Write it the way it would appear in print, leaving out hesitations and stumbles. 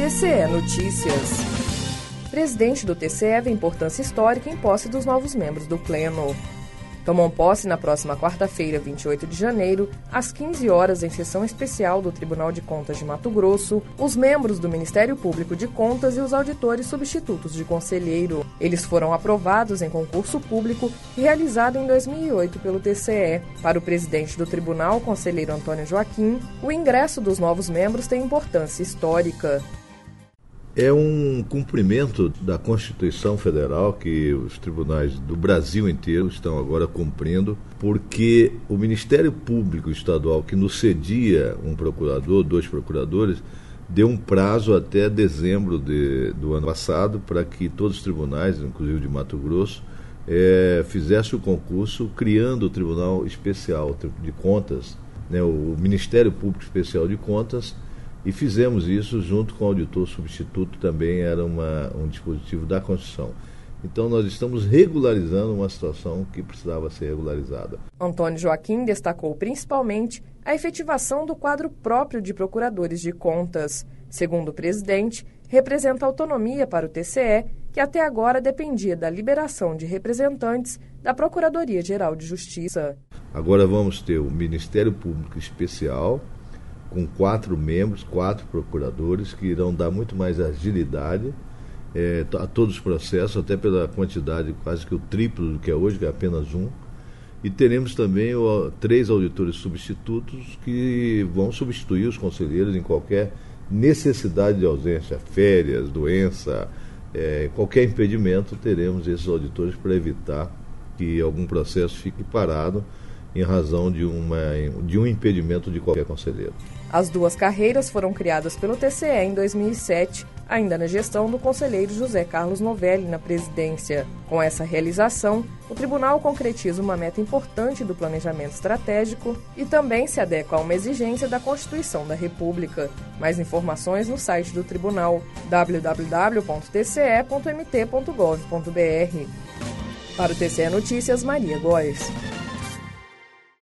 TCE Notícias. Presidente do TCE vê importância histórica em posse dos novos membros do Pleno. Tomam posse na próxima quarta-feira, 28 de janeiro, às 15 horas, em sessão especial do Tribunal de Contas de Mato Grosso, os membros do Ministério Público de Contas e os auditores substitutos de conselheiro. Eles foram aprovados em concurso público realizado em 2008 pelo TCE. Para o presidente do tribunal, conselheiro Antônio Joaquim, o ingresso dos novos membros tem importância histórica. É um cumprimento da Constituição Federal que os tribunais do Brasil inteiro estão agora cumprindo, porque o Ministério Público Estadual, que nos cedia um procurador, 2 procuradores, deu um prazo até dezembro do ano passado para que todos os tribunais, inclusive de Mato Grosso, fizessem o concurso, criando o Tribunal Especial de Contas, né, o Ministério Público Especial de Contas. E fizemos isso junto com o auditor substituto, também era um dispositivo da Constituição. Então nós estamos regularizando uma situação que precisava ser regularizada. Antônio Joaquim destacou principalmente a efetivação do quadro próprio de procuradores de contas. Segundo o presidente, representa autonomia para o TCE, que até agora dependia da liberação de representantes da Procuradoria-Geral de Justiça. Agora vamos ter o Ministério Público Especial, com 4 membros, 4 procuradores, que irão dar muito mais agilidade a todos os processos, até pela quantidade, quase que o triplo do que é hoje, que é apenas 1. E teremos também 3 auditores substitutos que vão substituir os conselheiros em qualquer necessidade de ausência, férias, doença, qualquer impedimento, teremos esses auditores para evitar que algum processo fique parado em razão de um impedimento de qualquer conselheiro. As 2 carreiras foram criadas pelo TCE em 2007, ainda na gestão do conselheiro José Carlos Novelli na presidência. Com essa realização, o tribunal concretiza uma meta importante do planejamento estratégico e também se adequa a uma exigência da Constituição da República. Mais informações no site do tribunal, www.tce.mt.gov.br. Para o TCE Notícias, Maria Góes.